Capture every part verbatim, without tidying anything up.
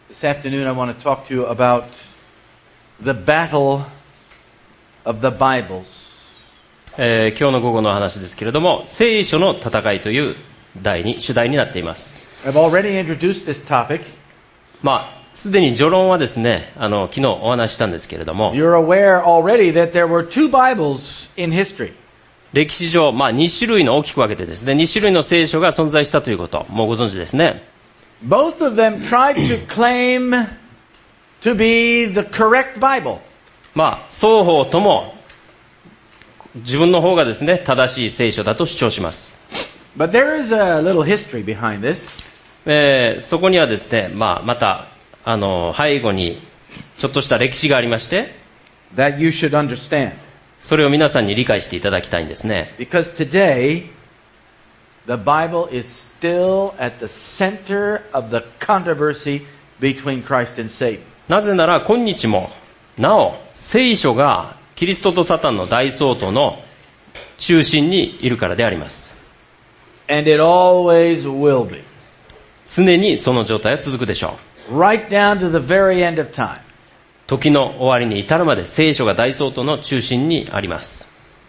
This afternoon I want to talk to you about the battle of the Bibles. えー、今日の午後の話ですけれども、聖書の戦いという題に主題になっています。 I've already introduced this topic. まあ、すでに序論はですね、あの昨日お話ししたんですけれども、 You're aware already that there were two Bibles in history. 歴史上、まあ、に種類の大きく分けてですね、に種類の聖書が存在したということ、もうご存知ですね。 Both of them tried to claim to be the correct Bible. まあ、双方とも自分の方がですね、正しい聖書だと主張します。 But there is a little history behind this. えー、そこにはですね、まあ、またあの背後にちょっとした歴史がありまして、 that you should understand. それを皆さんに理解していただきたいんですね。 Because today, the Bible is still at the center of the controversy between Christ and Satan. なぜなら今日もなお聖書がキリストとサタンの大争闘の中心にいるからであります。 And it always will be. 常にその状態は続くでしょう。 Right down to the very end of time. 時の終わりに至るまで聖書が大争闘の中心にあります。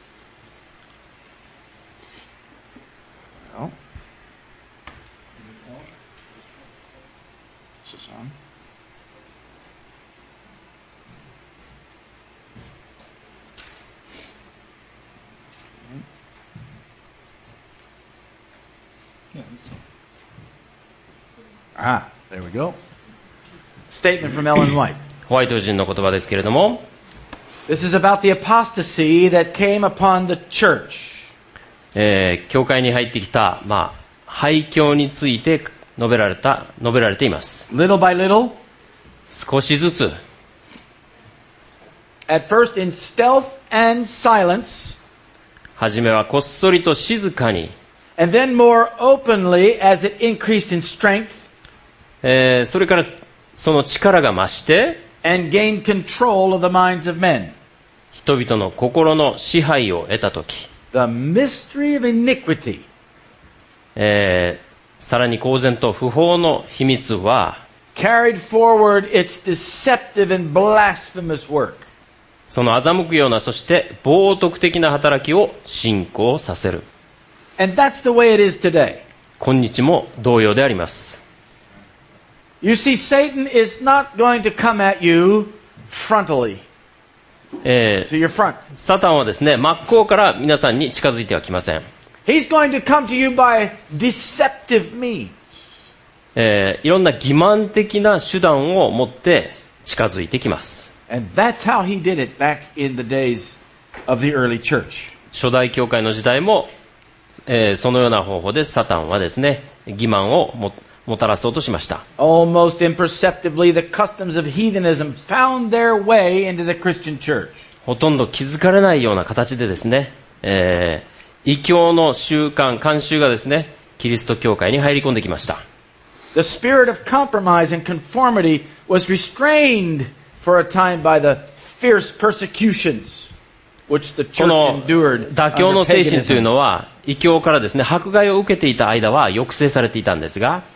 Well, is this on? Ah, there we go. Statement from Ellen White. ホワイト人の言葉ですけれども、 This is about the apostasy that came upon the church. えー、教会に入ってきた、まあ、廃教について述べられた、述べられています。 Little by little, 少しずつ、 at first in stealth and silence, はじめはこっそりと静かに、 and then more openly as it increased in strength, えー、それからその力が増して、 and gained control of the minds of men. 人々の心の支配を得たとき、 The mystery of iniquity, えー、さらに公然と不法の秘密は、 carried forward its deceptive and blasphemous work. その欺くような、そして冒涜的な働きを進行させる。 And that's the way it is today. 今日も同様であります。 You see, Satan is not going to come at you frontally, え to your front. ー、サタンはですね、真っ向から皆さんに近づいてはきません。 He's going to come to you by deceptive means. えー、いろんな欺瞞的な手段を持って近づいてきます。 And that's how he did it back in the days of the early church. 初代教会の時代も、えー、そのような方法でサタンはですね、欺瞞をももたらそうとしました。 Almost imperceptibly, the customs of heathenism found their way into the Christian church. ほとんど気づかれないような形でですね、えー、異教の習慣、慣習がですね、キリスト教会に入り込んできました。 The spirit of compromise and conformity was restrained for a time by the fierce persecutions which the こ church の endured 妥協の under 精神という paganism. のは、異教からですね、迫害を受けていた間は抑制されていたんですが、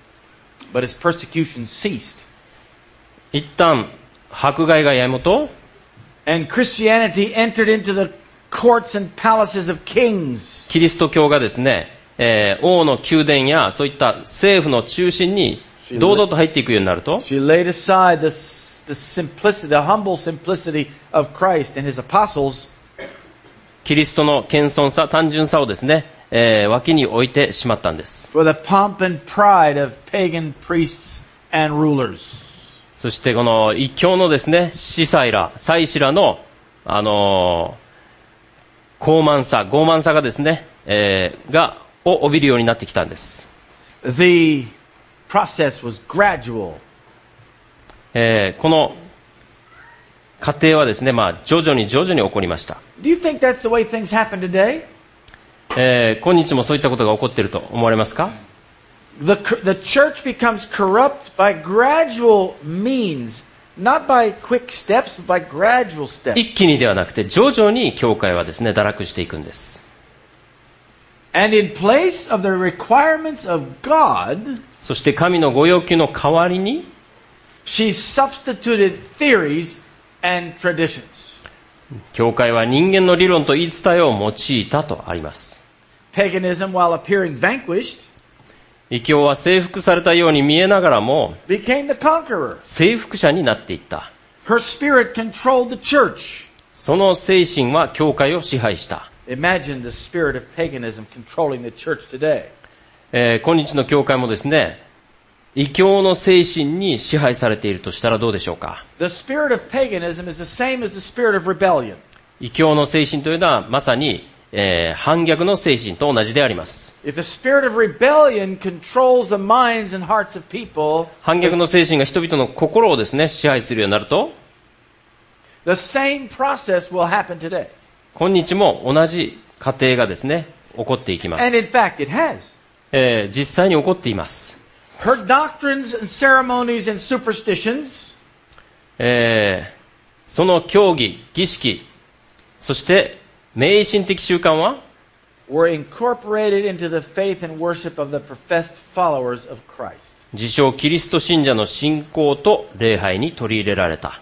But its persecution ceased. 一旦迫害がやむと、 And Christianity entered into the courts and palaces of kings. キリスト教がですね、えー、王の宮殿やそういった政府の中心に堂々と入っていくようになると、 She laid aside the, the simplicity, the humble simplicity of Christ and his apostles. キリストの謙遜さ、単純さをですね、えー、脇に置いてしまったんです。 For the pomp and pride of pagan priests and rulers. そしてこの異教のですね、司祭ら、祭司らの、あのー、高慢さ、傲慢さがですね、えー、が、を帯びるようになってきたんです。 The process was gradual. えー、この過程はですね、まあ、徐々に徐々に起こりました。 Do you think that's the way things happen today? えー、今日もそういったことが起こっていると思われますか？ The, the church becomes corrupt by gradual means, not by quick steps, but by gradual steps. 一気にではなくて徐々に教会はですね、堕落していくんです。 And in place of the requirements of God, そして神のご要求の代わりに、 She substituted theories and traditions. 教会は人間の理論と言い伝えを用いたとあります。 Paganism, while appearing vanquished, 異教は征服されたように見えながらも became the conqueror. 征服者になっていった。 Her spirit controlled the church. その精神は教会を支配した。 Imagine the spirit of paganism controlling the church today. えー、今日の教会もですね、異教の精神に支配されているとしたらどうでしょうか。 The spirit of paganism is the same as the spirit of rebellion. 異教の精神というのはまさに、えー、反逆の精神と同じであります。 If the spirit of rebellion controls the minds and hearts of people, 反逆の精神が人々の心をですね、支配するようになると、 the same process will happen today. 今日も同じ過程がですね、起こっていきます。 And in fact, it has. えー、実際に起こっています。 Her doctrines and ceremonies and superstitions, えー、その教義、儀式、そして迷信的習慣は were incorporated into the faith and worship of the professed followers of Christ. 自称キリスト信者の信仰と礼拝に取り入れられた。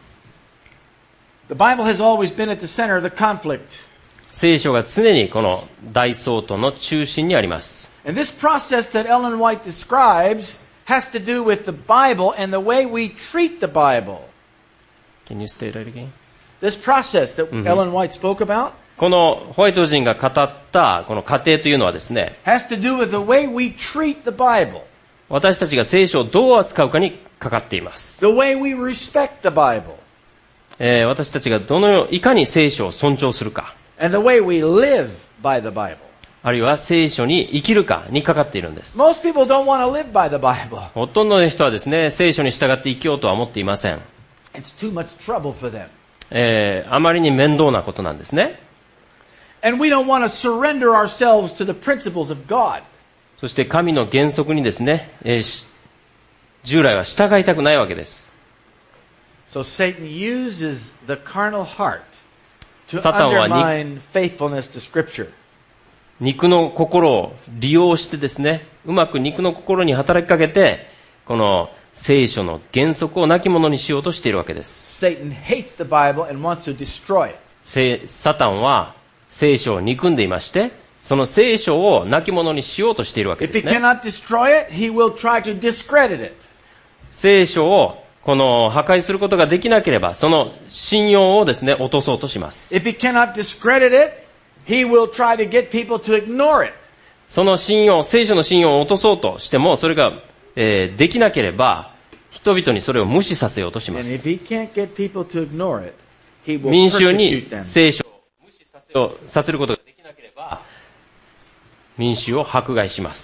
The Bible has always been at the center of the conflict. 聖書が常にこの大争闘の中心にあります。 And this process that Ellen White describes has to do with the Bible and the way we treat the Bible. Can you state that again? This process that Mhm. Ellen White spoke about このホワイト人が語ったこの過程というのはですね、 has to do with the way we treat the Bible, 私たちが聖書をどう扱うかにかかっています。 the way we respect the Bible, えー、私たちがどのよういかに聖書を尊重するか、 and the way we live by the Bible. あるいは聖書に生きるかにかかっているんです。 Most people don't want to live by the Bible. ほとんどの人はですね、聖書に従って生きようとは思っていません。 It's too much trouble for them. えー、あまりに面倒なことなんですね。 And we don't want to surrender ourselves to the principles of God. そして神の原則にですね、えー、従来は従いたくないわけです。 So Satan uses the carnal heart to サタンはに undermine faithfulness to Scripture. 肉の心を利用してですね、うまく肉の心に働きかけて、この聖書の原則を亡き者にしようとしているわけです。 Satan hates the Bible and wants to destroy it. サタンは聖書を憎んでいまして、その聖書を亡き者にしようとしているわけ If で he すね。 cannot destroy it, he will try to discredit it. 聖書をこの破壊することができなければ、その信用をですね、落とそうとします。 If he cannot discredit it, he will try to get people to ignore it. その信用、聖書の信用を落とそうとしても、それが、えー、できなければ、人々にそれを無視させようとしま And if す。 he can't get people to ignore it, he will 民衆に persecute them. 聖書を無視させようさせることができなければ、民衆を迫害します。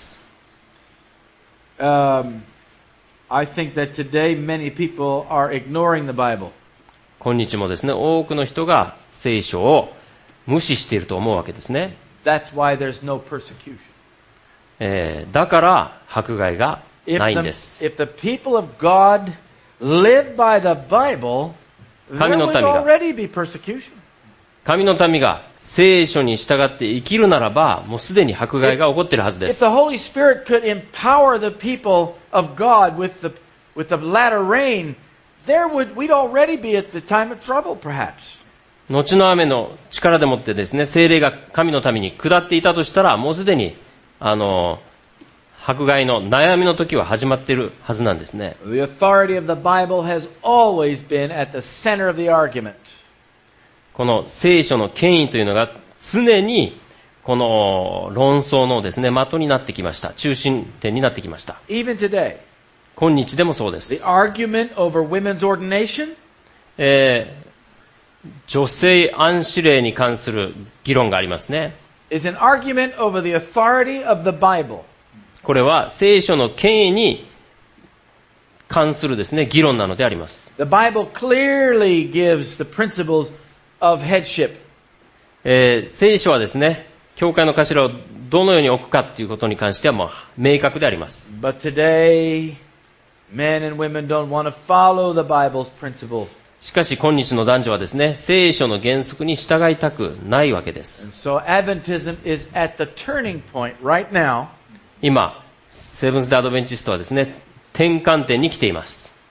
Um, I think that today many people are ignoring the Bible. 今日もですね、多くの人が聖書を無視していると思うわけですね。 That's why there's no persecution. えー、だから迫害が If ないん the, です。 if the people of God live by the Bible, there 神の would 民が already be persecution. 神の民が聖書に従って生きるならば、もうすでに迫害が起こっているはずで If す。 the Holy Spirit could empower the people of God with the with the latter rain, there would we'd already be at the time of trouble, perhaps. 後の雨の力でもってですね、聖霊が神の民に下っていたとしたら、もうすでに、あの、迫害の悩みの時は始まっているはずなんですね。 The authority of the Bible has always been at the center of the argument. この聖書の権威というのが常にこの論争のですね、的になってきました。中心点になってきました。 Even today, 今日でもそうです。 the argument over women's ordination えー女性安子令に関する議論がありますね。 is an argument over the authority of the Bible. これは聖書の権威に関するですね、議論なのであります。 The Bible clearly gives the principles of headship. えー聖書はですね、教会の頭をどのように置くかということに関してはもう明確であります。 But today, men and women don't want to follow the Bible's principle. しかし今日の男女はですね、聖書の原則に従いたくないわけです。 And so Adventism is at the turning point right now. 今、セブンス・デ・アドベンチストはですね、転換点に来ています。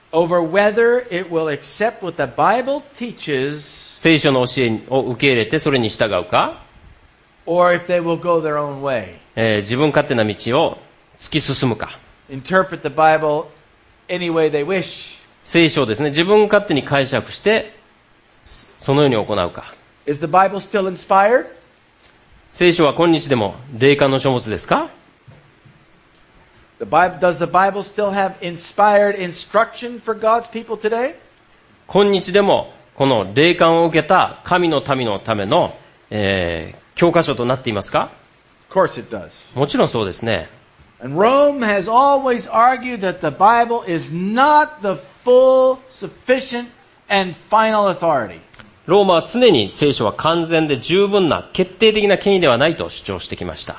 over whether it will accept what the Bible teaches 聖書の教えを受け入れてそれに従うか、 or if they will go their own way. えー自分勝手な道を突き進むか。 Interpret the Bible any way they wish. 聖書をですね、自分勝手に解釈して、そのように行うか。 Is the Bible still inspired? 聖書は今日でも霊感の書物ですか？ The Bible, does the Bible still have inspired instruction for God's people today? 今日でもこの霊感を受けた神の民のための、えー教科書となっていますか？ Of course it does. もちろんそうですね。 And Rome has always argued that the Bible is not the full, sufficient, and final authority. ローマは常に聖書は完全で十分な決定的な権威ではないと主張してきました。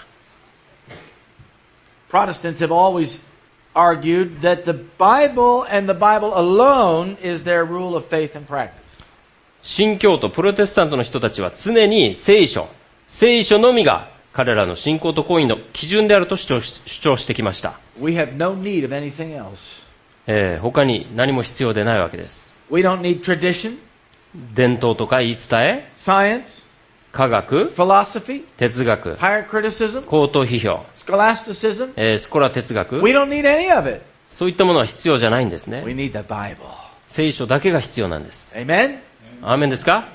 Protestants have always argued that the Bible and the Bible alone is their rule of faith and practice. 新教徒、プロテスタントの人たちは常に聖書、聖書のみが彼らの信仰と行為の基準であると主張し、主張してきました。 We have no need of anything else. えー他に何も必要でないわけです。 We don't need tradition, 伝統とか言い伝え、 science, 科学、 philosophy, 哲学、 higher criticism, 口頭批評、 scholasticism. えースコラ哲学、 We don't need any of it. そういったものは必要じゃないんですね。 We need the Bible. 聖書だけが必要なんです。 Amen? アーメンですか？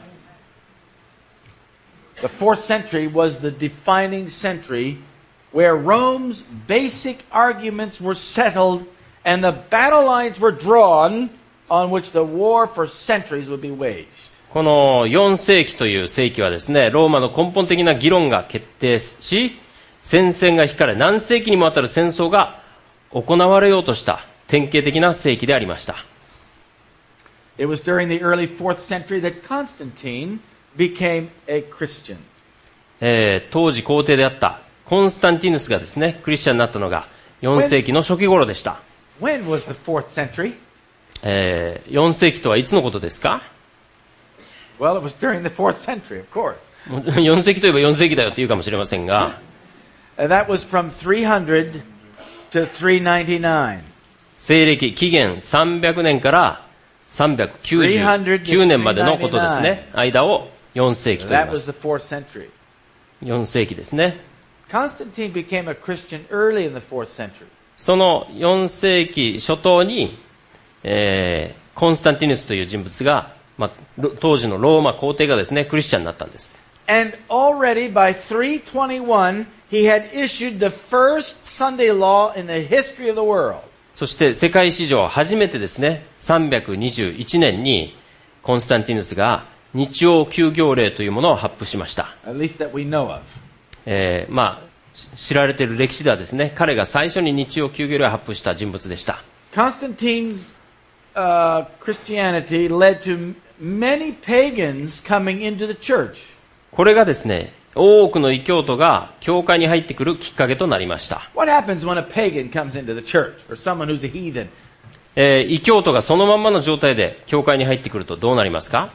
The fourth century was the defining century where Rome's basic arguments were settled and the battle lines were drawn on which the war for centuries would be waged. このよん世紀という世紀はですね、ローマの根本的な議論が決定し、戦線が引かれ、何世紀にもわたる戦争が行われようとした典型的な世紀でありました。 It was during the early fourth century that Constantine became a Christian. えー当時皇帝であったコンスタンティヌスがですね、クリスチャンになったのがよん世紀の初期頃でした。 When was the fourth century? えーよん世紀とはいつのことですか？ Well, it was during the fourth century, of course. よん世紀といえばよん世紀だよって言うかもしれませんが、 And that was from three hundred to three ninety-nine. 西暦紀元さんびゃくねんからさんびゃくきゅうじゅうきゅうねんまでのことですね。間をよん世紀と言い That ま was す。 the fourth century. よん世紀ですね。 Constantine became a Christian early in the fourth century. そのよん世紀初頭に、えーコンスタンティヌスという人物が、まあ、当時のローマ皇帝がですね、クリスチャンになったんです。 And already by three twenty-one, he had issued the first Sunday law in the history of the world. そして世界史上初めてですね、さんびゃくにじゅういちねんにコンスタンティヌスが日曜休業令というものを発布しました。 At least that we know of. えーまあ、知られている歴史ではですね、彼が最初に日曜休業令を発布した人物でした。 Constantine's uh, Christianity led to many pagans coming into the church. これがですね、多くの異教徒が教会に入ってくるきっかけとなりました。 What happens when a pagan comes into the church, or someone who's a heathen? えー異教徒がそのまんまの状態で教会に入ってくるとどうなりますか？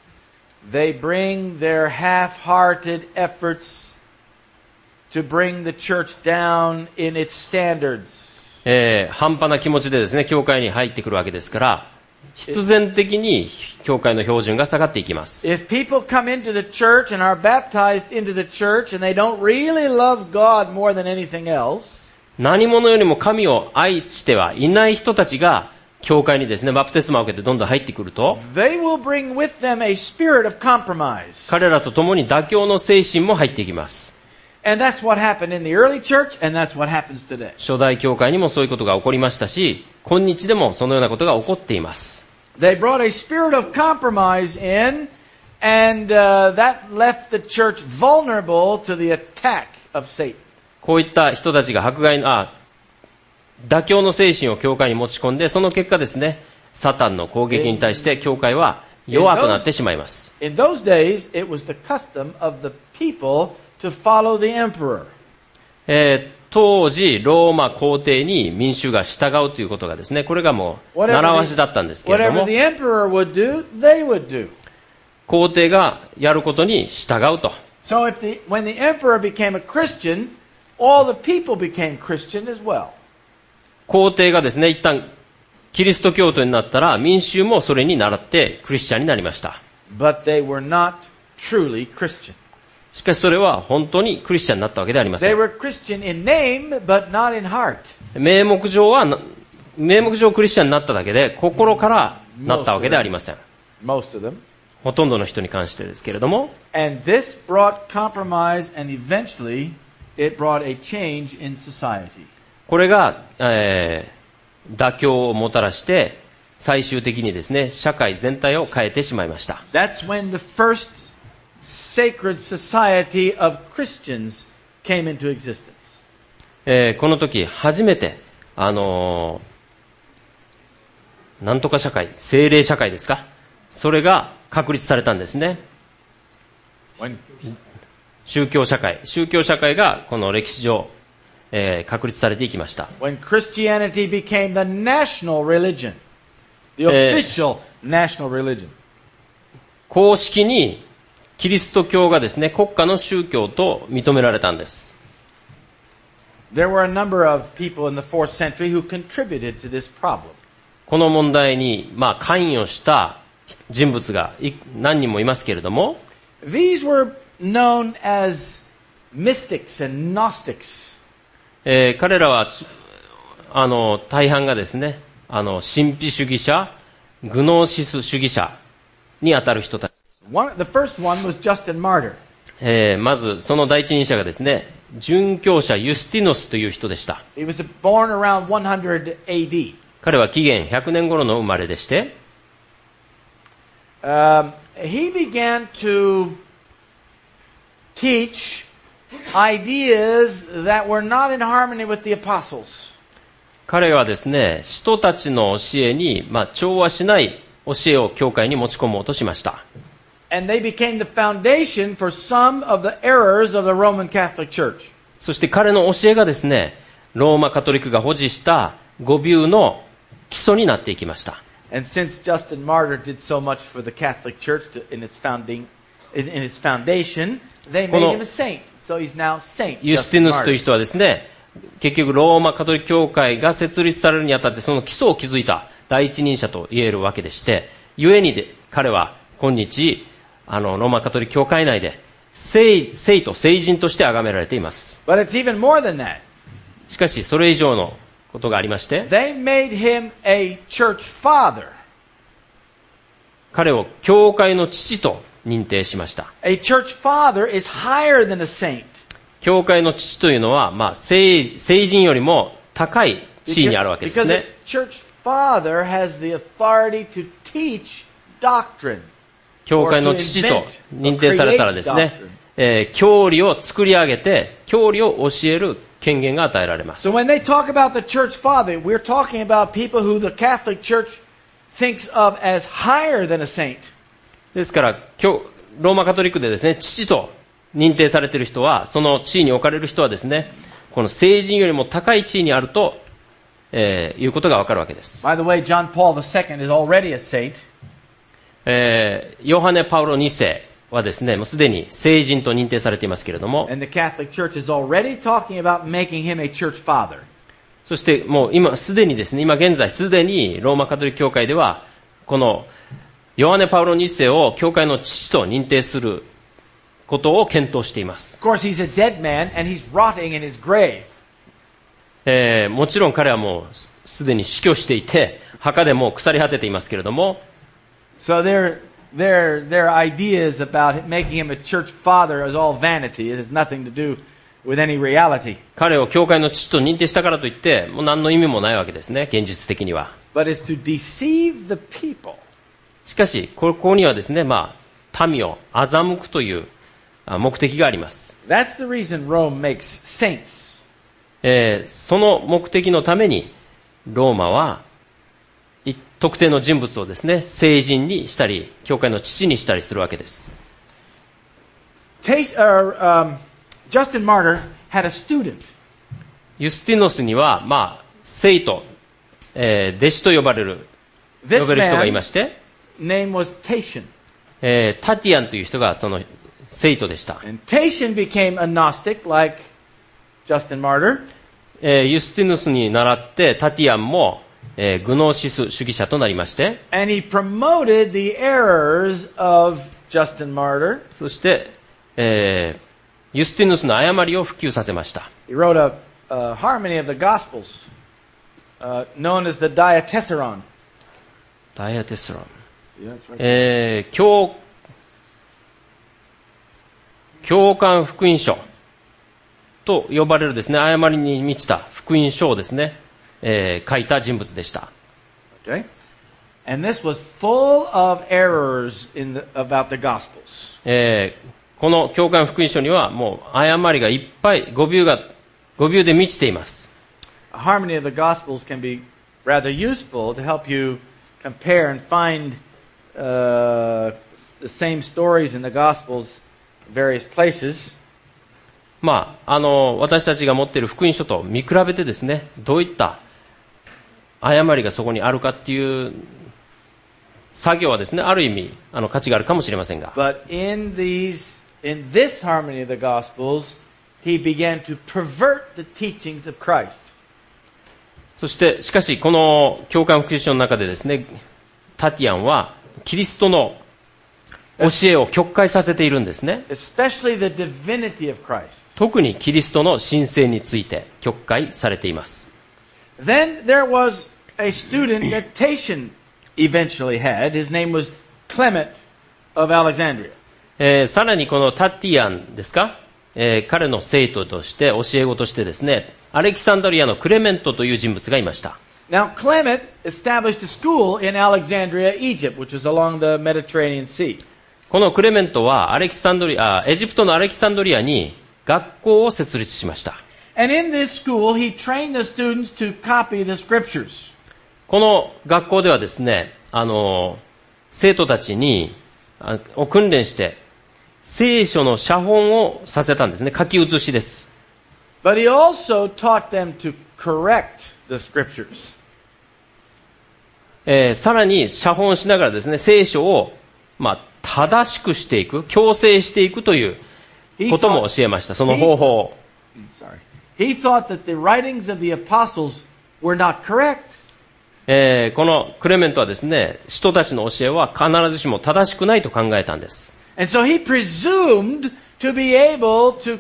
They bring their half-hearted efforts to bring the church down in its standards. えー半端な気持ちでですね、教会に入ってくるわけですから、必然的に教会の標準が下がっていきます。 If people come into the church and are baptized into the church and they don't really love God more than anything else, 何者よりも神を愛してはいない人たちが教会にですね、バプテスマを受けてどんどん入ってくると、 they will bring with them a spirit of compromise. 彼らと共に妥協の精神も入っていきます。 And that's what happened in the early church, and that's what happens today. 初代教会にもそういうことが起こりましたし、今日でもそのようなことが起こっています。 They brought a spirit of compromise in, and uh, that left the church vulnerable to the attack of Satan. こういった人たちが迫害の、あ、妥協の精神を教会に持ち込んで、その結果ですね、サタンの攻撃に対して教会は弱くなってしまいます。 In those days, it was the custom of the people to follow the emperor. えー当時、ローマ皇帝に民衆が従うということがですね、これがもう習わしだったんですけれど Whatever も、 the emperor would do, they would do. 皇帝がやることに従うと。 So if the, when the emperor became a Christian, all the people became Christian as well. 皇帝がですね、一旦キリスト教徒になったら民衆もそれに倣ってクリスチャンになりました。 But they were not truly Christian. しかしそれは本当にクリスチャンになったわけではありませ They ん。 were Christian in name, but not in heart. 名目上はな、名目上クリスチャンになっただけで心からなったわけではありません。 Most of them. ほとんどの人に関してですけれども、 And this brought compromise, and eventually it brought a change in society. これが、えー、妥協をもたらして最終的にですね、社会全体を変えてしまいました。 That's when the first sacred society of Christians came into existence. えー、この時初めて、あのー、なんとか社会、聖霊社会ですか、それが確立されたんですね。 When, 宗教社会、宗教社会がこの歴史上、えー、確立されていきました。 when Christianity became the national religion, the えー official national religion. 公式にキリスト教がですね、国家の宗教と認められたんです。 There were a number of people in the fourth century who contributed to this problem. この問題に、まあ、関与した人物がい何人もいますけれども、 These were known as mystics and Gnostics. えー彼らはあの大半がですね、あの神秘主義者、グノーシス主義者にあたる人たち。 One, the first one was Justin Martyr. えーまずその第一人者がですね、殉教者ユスティノスという人でした。 He was born around one hundred A D. 彼は紀元ひゃくねん頃の生まれでして、 Um, he began to teach ideas that were not in harmony with the apostles. 彼はですね、使徒たちの教えに、まあ、調和しない教えを教会に持ち込もうとしました。 And they became the foundation for some of the errors of the Roman Catholic Church. そして彼の教えがですね、ローマカトリックが保持した誤謬の基礎になっていきました。 And since Justin Martyr did so much for the Catholic Church to, in its founding, in, in its foundation, they made him a saint. So he's now Saint ユスティ Justin ヌスという Martyr. 人はですね、結局ローマカトリック教会が設立されるにあたってその基礎を築いた第一人者と言えるわけでして、故にで彼は今日あのローマカトリック教会内で聖、聖と聖人として崇められています。 But it's even more than that. しかしそれ以上のことがありまして、 They made him a church father. 彼を教会の父と認定しました。 A church father is higher than a saint. 教会の父というのは、まあ、聖、聖人よりも高い地位にあるわけです Because ね。 a church father has the authority to teach doctrine. 教会の父と認定されたらですね、えー、教理を作り上げて、教理を教える権限が与えられます。 So when they talk about the church father, we're talking about people who the Catholic Church thinks of as higher than a saint. ですから、教ローマカトリックでですね、父と認定されている人は、その地位に置かれる人はですね、この聖人よりも高い地位にあると、えー、いうことがわかるわけです。 By the way, John Paul the Second is already a saint. えー、ヨハネ・パウロに世はですね、もうすでに聖人と認定されていますけれども、 And the Catholic Church is already talking about making him a church father. そしてもう今すでにですね、今現在すでにローマカトリック教会では、このヨハネ・パウロに世を教会の父と認定することを検討しています。 Of course, he's a dead man and he's rotting in his grave. えー、もちろん彼はもうすでに死去していて、墓でもう腐り果てていますけれども、 So their, their, their ideas about making him a church father is all vanity. It has nothing to do with any reality. 彼を教会の父と認定したからといって、もう何の意味もないわけですね、現実的には。 But it's to deceive the people. しかし、ここにはですね、まあ、民を欺くという目的があります。 That's the reason Rome makes saints. えー、その目的のために、ローマは、特定の人物をですね、聖人にしたり、教会の父にしたりするわけです。 Taste, uh, um, Justin Martyr had a student. ユスティノスには、まあ、生徒、えー、弟子と呼ばれる、呼 This べる人がいま man's して、 name was Tatian. えー、タティアンという人がその生徒でした。 And Tatian became a Gnostic like Justin Martyr. えー、ユスティノスに倣ってタティアンも、 えーグノーシス主義者となりまして、 and he promoted the errors of Justin Martyr. そして、えーユスティヌスの誤りを普及させました。 He wrote a, a harmony of the Gospels, uh, known as the Diatessaron. ダイアテスロン。 Yeah, that's right. えー、教、教官福音書と呼ばれるですね、誤りに満ちた福音書をですね、えー書いた人物でした。 Okay, and this was full of errors in the, about the Gospels. えーこの教官福音書にはもう誤りがいっぱい、語尾が、語尾で満ちています。 A harmony of the Gospels can be rather useful to help you compare and find uh, the same stories in the Gospels in various places. まあ、あの、私たちが持っている福音書と見比べてですね、どういった誤りがそこにあるかっていう作業はですね、ある意味、あの、価値があるかもしれませんが。 But in these In this harmony of the Gospels, he began to pervert the teachings of Christ. そして、しかし、この教官福音書の中でですね、タティアンは、キリストの教えを曲解させているんですね。 Especially the divinity of Christ. 特にキリストの神性について曲解されています。 Then there was a student that Tatian eventually had. His name was Clement of Alexandria. えー、さらにこのタティアンですか、えー、彼の生徒として、教え子としてですね、アレキサンドリアのクレメントという人物がいました。 Now, Clement established a school in Alexandria, Egypt, which is along the Mediterranean Sea. このクレメントはアレキサンドリア、エジプトのアレキサンドリアに学校を設立しました。 And in this school, he trained the students to copy the scriptures. この学校ではですね、あの、生徒たちに、あを訓練して、聖書の写本をさせたんですね。書き写しです。 But he also taught them to correct the scriptures. えー、さらに写本しながらですね、聖書を、まあ、正しくしていく、矯正していくということも教えました。その方法を。 Sorry. He thought that the writings of the apostles were not correct. えー、このクレメントはですね、人たちの教えは必ずしも正しくないと考えたんです。 And so he presumed to be able to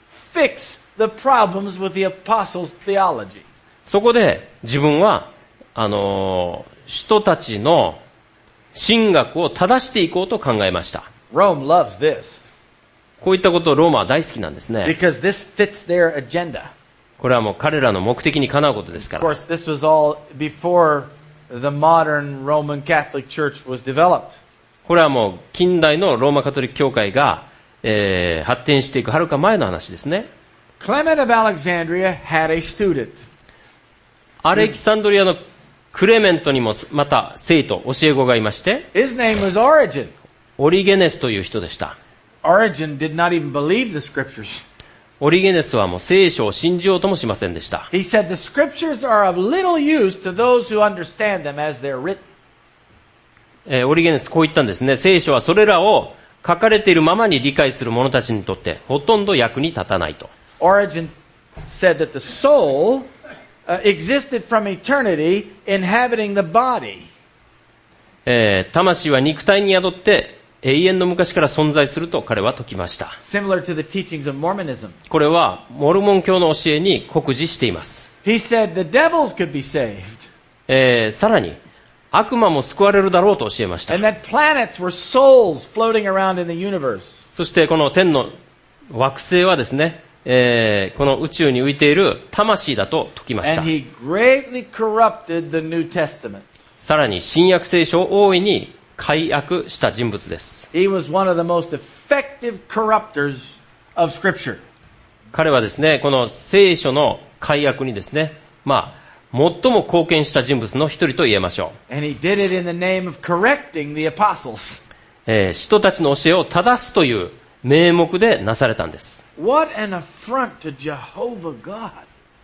fix the problems with the apostles' theology. そこで自分は、あのー、人たちの神学を正していこうと考えました。 Rome loves this. こういったことをローマは大好きなんですね。 Because this fits their agenda. これはもう彼らの目的にかなうことですか Of ら。 course, this was all before the modern Roman Catholic Church was developed. これはもう近代のローマカトリック教会が、えー、発展していくはるか前の話ですね。 Clement of Alexandria had a student. アレキサンドリアのクレメントにもまた生徒、教え子がいまして、 His name was Origen. オリゲネスという人でした。 Origen did not even believe the scriptures. オリゲネスはもう聖書を信じようともしませんでした。 He said the scriptures are of little use to those who understand them as they're written. えー、オリゲネスこう言ったんですね。聖書はそれらを書かれているままに理解する者たちにとってほとんど役に立たないと。 Origen said that the soul uh, existed from eternity inhabiting the body. えー、魂は肉体に宿って永遠の昔から存在すると彼は説きました。 Similar to the teachings of Mormonism. これはモルモン教の教えに酷似しています。 He said the devils could be saved. えー、さらに悪魔も救われるだろうと教えました。 And that planets were souls floating around in the universe. そしてこの天の惑星はですね、えー、この宇宙に浮いている魂だと説きました。 And he greatly corrupted the New Testament. さらに新約聖書を大いに改悪した人物です。 He was one of the most effective corrupters of Scripture. 彼はですね、この聖書の改悪にですね、まあ、最も貢献した人物の一人と言えましょう。 And he did it in the name of correcting the apostles. えー、人たちの教えを正すという名目でなされたんです。 What an affront to Jehovah God.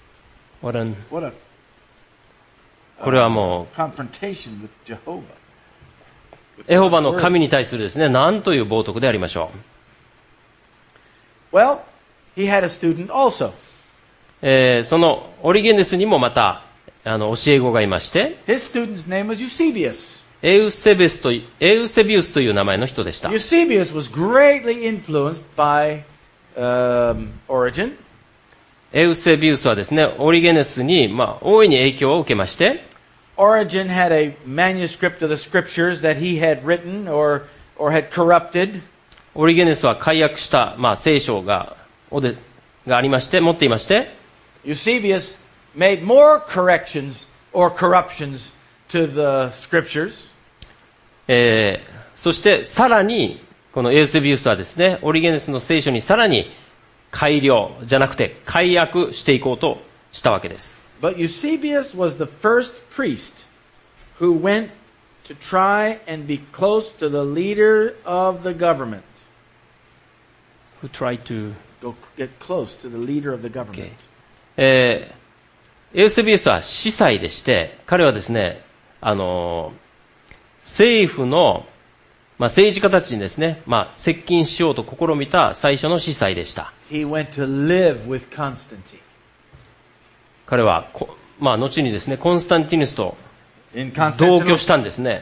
What an... What a これはも confrontation with Jehovah. う、エホバの神に対するですね、なんという冒涜でありましょう。Well, he had a student also. えー、そのオリゲネスにもまた、 あの教え子がいまして、 His student's name was Eusebius. エウセビウスと、エウセビウスという名前の人でした。 Eusebius was greatly influenced by um, Origen. エウセビウスはですね、オリゲネスに、まあ、大いに影響を受けまして、 Origen had a manuscript of the scriptures that he had written or, or had corrupted. オリゲネスは解約した、まあ、聖書が、おで、がありまして、持っていまして、 Eusebius made more corrections or corruptions to the scriptures. えー、そしてさらに、このエウセビウスはですね、オリゲネスの聖書にさらに改良じゃなくて改訳していこうとしたわけです。 But Eusebius was the first priest who went to try and be close to the leader of the government. Who tried to Go get close to the leader of the government. Okay. えー、エウセビウスは司祭でして、彼はですね、あのー、政府の、まあ、政治家たちにですね、まあ、接近しようと試みた最初の司祭でした。 He went to live with Constantine. 彼は、まあ、後にですね、コンスタンティヌスと In 同居 Constantinople. したんですね。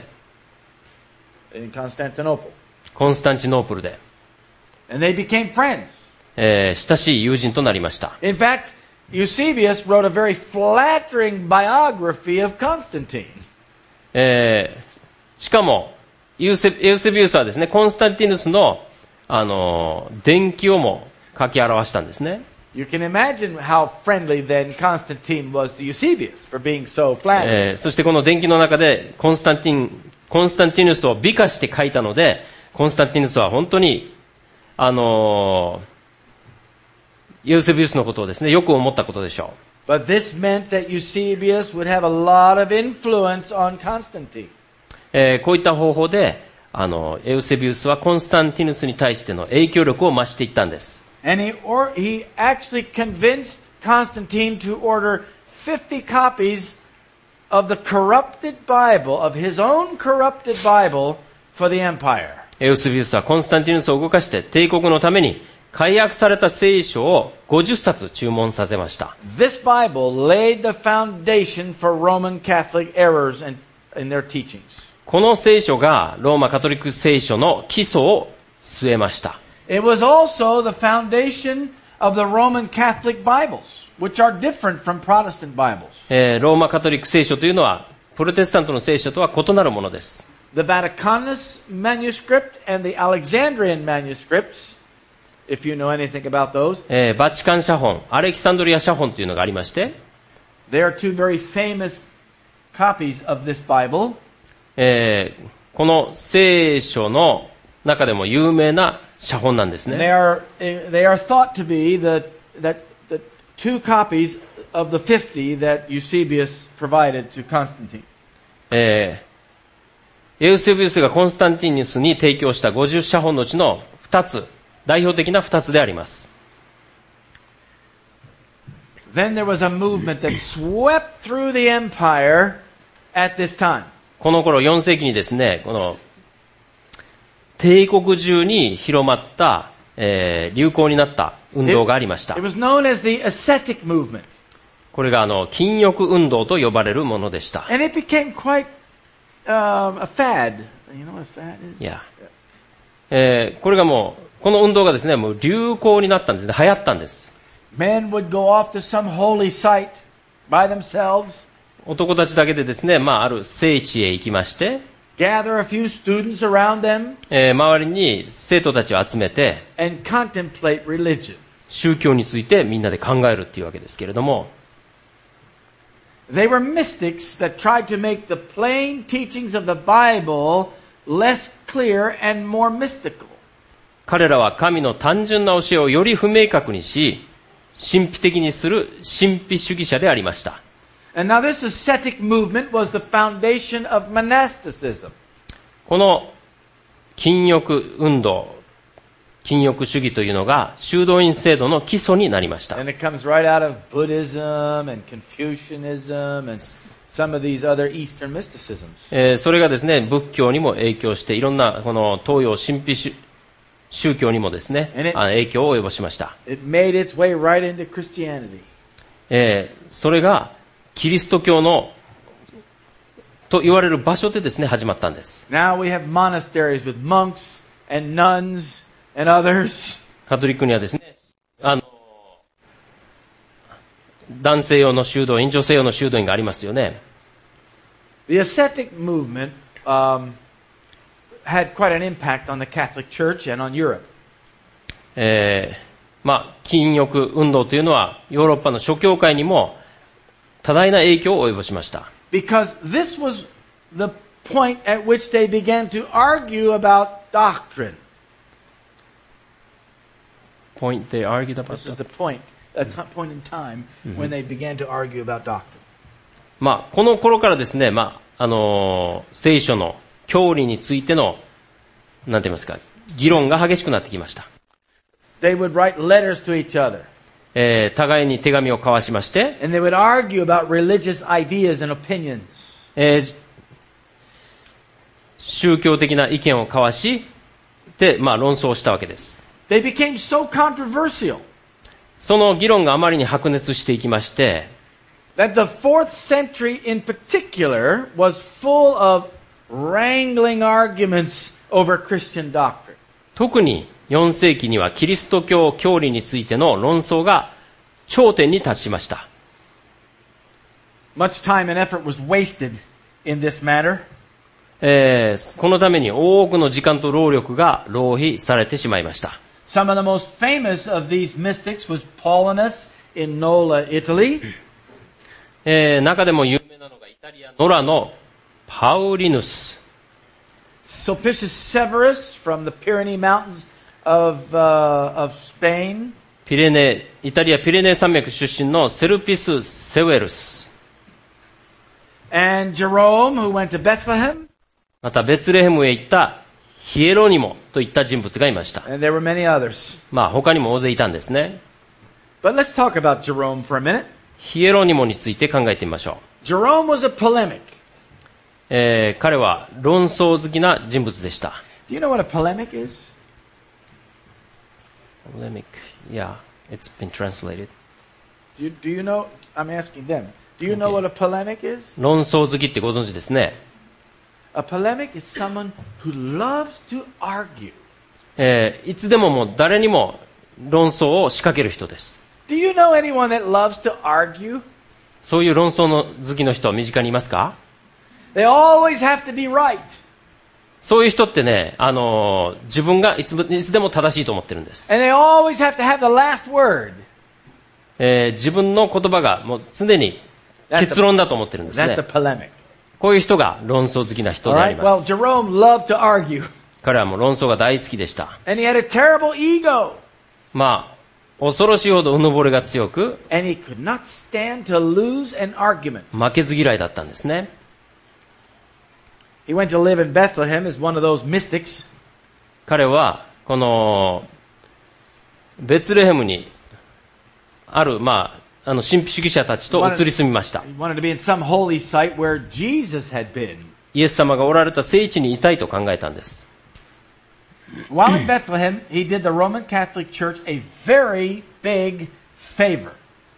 In Constantinople. コンスタンチノープルで、 And they became friends. えー、親しい友人となりました。 In fact, Eusebius wrote a very flattering biography of Constantine. えー、しかもエウセ、エウセビウスはですね、コンスタンティヌスの、あのー、伝記をも書き表したんですね。 You can imagine how friendly then Constantine was to Eusebius for being so flattering. えー、そしてこの伝記の中でコンスタンティン、コンスタンティヌスを美化して書いたので、コンスタンティヌスは本当に、あのー、エウセビウスのことをですね、よく思ったことでしょう。But this meant that Eusebius would have a lot of influence on Constantine. えー、こういった方法で、あの、エウセビウスはコンスタンティヌスに対しての影響力を増していったんです。 And he, or, he actually convinced Constantine to order fifty copies of the corrupted Bible, of his own corrupted Bible, for the empire. エウセビウスはコンスタンティヌスを動かして帝国のために解約された聖書をごじゅっさつ注文させました。 This Bible laid the foundation for Roman Catholic errors in, in their teachings. この聖書がローマカトリック聖書の基礎を据えました。 It was also the foundation of the Roman Catholic Bibles, which are different from Protestant Bibles. えー、ローマカトリック聖書というのはプロテスタントの聖書とは異なるものです。 The Vaticanus manuscript and the Alexandrian manuscripts, if you know anything about those, えー、バチカン写本、アレキサンドリア写本というのがありまして、 they are two very famous copies of this Bible. えー、この聖書の中でも有名な写本なんですね。 They are, they are thought to be the, that, the two copies of the fifty that Eusebius provided to Constantine. えー、エウセビウスがコンスタンティヌスに提供したごじゅう写本のうちのふたつ、代表的なふたつであります。 Then there was a movement that swept through the empire at this time. この頃よん世紀にですね、この帝国中に広まった、えー、流行になった運動がありました。 It was known as the ascetic movement. これがあの禁欲運動と呼ばれるものでした。 And it became quite um, a fad. You know what a fad is? Yeah. えー、これがもうこの運動がですね、もう流行になったんですね、流行ったんです。 Men would go off to some holy site by themselves. 男たちだけでですね、まあある聖地へ行きまして、 gather a few students around them, えー、周りに生徒たちを集めて、 and contemplate religion. 宗教についてみんなで考えるっていうわけですけれども、 They were mystics that tried to make the plain teachings of the Bible less clear and more mystical. 彼らは神の単純な教えをより不明確にし、神秘的にする神秘主義者でありました。 And now this ascetic movement was the foundation of monasticism. この禁欲運動、禁欲主義というのが修道院制度の基礎になりました。 And it comes right out of Buddhism and Confucianism and some of these other Eastern mysticisms. えー、それがですね、仏教にも影響して、いろんなこの東洋神秘宗教にもですね、 it, あの影響を及ぼしました。 It made its way right into Christianity. えー、それがキリスト教のと言われる場所でですね、始まったんです。 Now we have monasteries with monks and nuns and others. カトリックにはですね、あの、男性用の修道院、女性用の修道院がありますよね。 The ascetic movement um, had quite an impact on the Catholic Church and on Europe. えー、まあ、禁欲運動というのは、ヨーロッパの諸教会にも多大な影響を及ぼしました。 Because this was the point at which they began to argue about doctrine. Point they argued about This is the point, a t- point in time when they began to argue about doctrine. まあ、この頃からですね、まあ、あのー、聖書の教理についての、なんて言いますか、議論が激しくなってきました。 They would write letters to each other. えー、互いに手紙を交わしまして、 And they would argue about religious ideas and opinions. えー、宗教的な意見を交わし、で、まあ、論争したわけです。 They became so controversial その議論があまりに白熱していきまして、 that the fourth century in particular was full of wrangling arguments over Christian doctrine. 特によん世紀にはキリスト教教理についての論争が頂点に達しました。 Much time and effort was wasted in this matter. えー、このために多くの時間と労力が浪費されてしまいました。 Some of the most famous of these mystics was Paulinus in Nola, Italy. えー、中でも有名なのがイタリアノラのパウリヌス。 Sulpicius Severus from the Pyrenees Mountains of, uh, of Spain. ピレネイタリアピレネー山脈出身のセルピス・セウェルス。 And Jerome, who went to Bethlehem. またベツレヘムへ行ったヒエロニモといった人物がいました。 And there were many others. まあ他にも大勢いたんですね。 But let's talk about Jerome for a minute. ヒエロニモについて考えてみましょう。 Jerome was a polemic. えー、彼は論争好きな人物でした。 Do you know what a polemic is? Polemic, yeah, it's been translated. Do you, do you know? I'm asking them. Do you know what a polemic is? 論争好きってご存知ですね。 A polemic is someone who loves to argue. えー、いつでももう誰にも論争を仕掛ける人です。 Do you know anyone that loves to argue? そういう論争の好きの人は身近にいますか？ They always have to be right. そういう人ってね、あのー、自分がいつ、いつでも正しいと思ってるんです。 And they always have to have the last word. えー、自分の言葉がもう常に結論だと思ってるんですね。 That's a polemic. こういう人が論争好きな人であり All right? ま Well, す。 Jerome loved to argue. 彼はもう論争が大好きでした。 And he had a terrible ego. まあ、恐ろしいほどうぬぼれが強く、 And he could not stand to lose an argument. 負けず嫌いだったんですね。 He went to live in Bethlehem as one of those mystics. 彼は、この、ベツレヘムに、ある、まあ、あの、神秘主義者たちと移り住みました。 He wanted to be in some holy site where Jesus had been. イエス様がおられた聖地にいたいと考えたんです。 While in Bethlehem, he did the Roman Catholic Church a very big favor.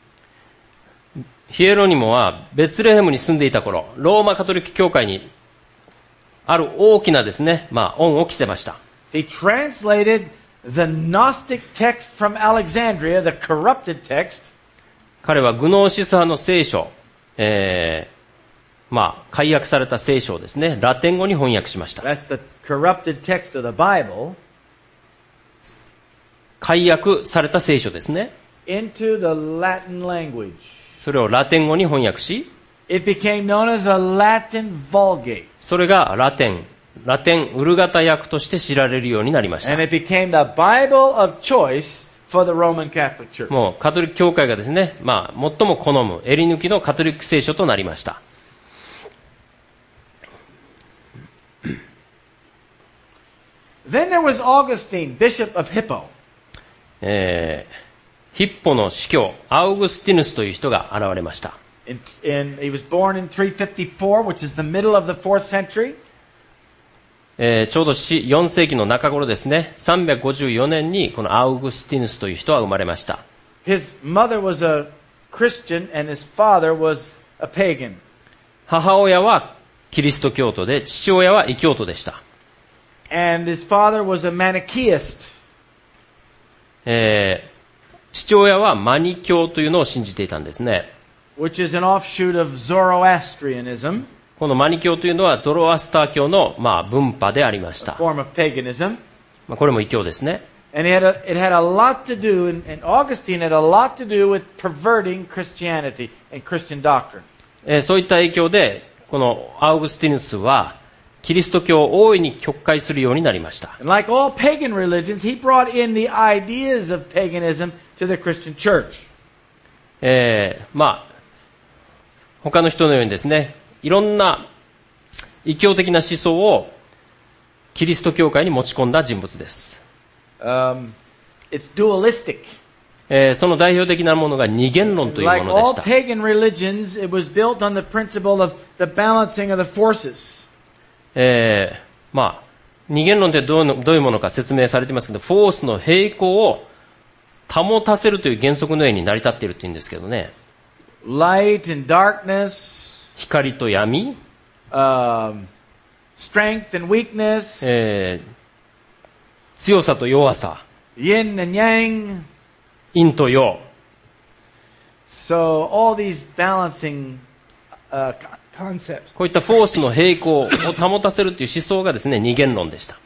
ヒエロニモはベツレヘムに住んでいた頃、ローマカトリック教会にある大きなですね、まあ、恩を着せました。 He translated the Gnostic text from Alexandria, the corrupted text. 彼はグノーシス派の聖書、えー、まあ、解訳された聖書をですね、ラテン語に翻訳しました。 That's the corrupted text of the Bible. 解訳された聖書ですね。 Into the Latin language. それをラテン語に翻訳し、 It became known as a Latin Vulgate. それがラテン、ラテンウルガタ訳として知られるようになりました。 And it became the Bible of choice for the Roman Catholic Church. もうカトリック教会がですね、まあ、最も好む襟抜きのカトリック聖書となりました。 Then there was Augustine, Bishop of Hippo. えー、ヒッポの司教、アウグスティヌスという人が現れました。 In, in, he was born in three fifty-four, which is the middle of the fourth century. えー、ちょうどよん世紀の中頃ですね、さんびゃくごじゅうよねんにこのアウグスティヌスという人は生まれました。 His mother was a Christian and his father was a pagan. 母親はキリスト教徒で、父親は異教徒でした。 And his father was a Manichaeist. えー、父親はマニ教というのを信じていたんですね。 Which is an offshoot of Zoroastrianism. このマニ教というのはゾロアスター教の、まあ、分派でありまし A た。 form of paganism. まあ、これも異教ですね。 And it had a, it had a lot to do, and, and Augustine had a lot to do with perverting Christianity and Christian doctrine. えー、そういった影響で、このアウグスティヌスは、キリスト教を大いに曲解するようになりました。 And like all pagan religions, he brought in the ideas of paganism to the Christian church. えー、まあ、他の人のようにですね、いろんな異教的な思想をキリスト教会に持ち込んだ人物です。 Um, it's dualistic. えー、その代表的なものが二元論というも Like ので all した。 pagan religions, it was built on the principle of the balancing of the forces. えー、まあ、二元論ってどうのどういうものか説明されていますけど、フォースの平衡を保たせるという原則の上に成り立っているっていうんですけどね。 Light and darkness, 光と闇、 um, strength and weakness, えー、強さと弱さ、 yin and yang. 陰と陽。 So all these balancing uh, concepts. こういったフォースの平衡を保たせるという思想がですね、二元論でした。